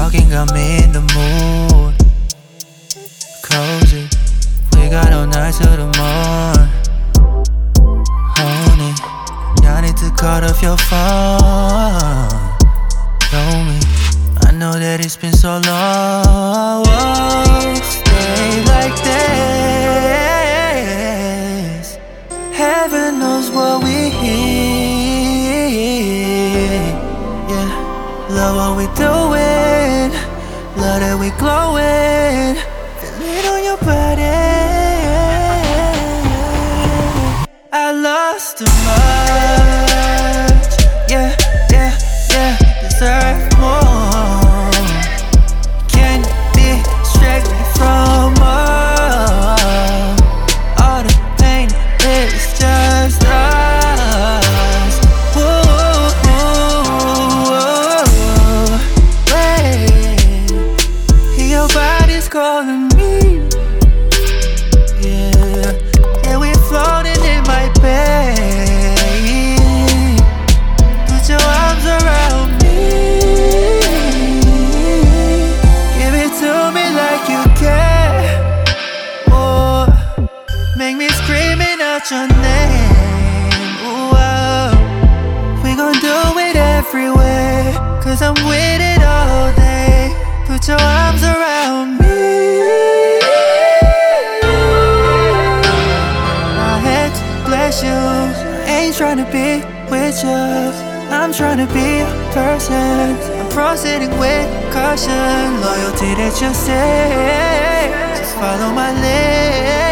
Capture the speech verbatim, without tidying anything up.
talking got me in the mood. Cozy, we got all night till the morning. Honey, y'all need to cut off your phone. Know me, I know that it's been so long. Stay like this. Heaven knows what we hear. Yeah, love what we doing. Love that we glowing. Feel it on your body. I lost too much. Yeah, yeah, yeah. Deserve more. Can't distract me from all. All the pain is just us. Whoa, wait. Your body's calling me. Yeah, yeah, we're floating in my bed. Put your arms around me. Give it to me like you care. Oh, make me screaming out your name. Ooh, oh. We gon' do it everywhere, cause I'm with it all day. Put your arms around me. My head to bless you. I ain't tryna be with you, I'm tryna be a person. I'm proceeding with caution. Loyalty that you say, just follow my lead.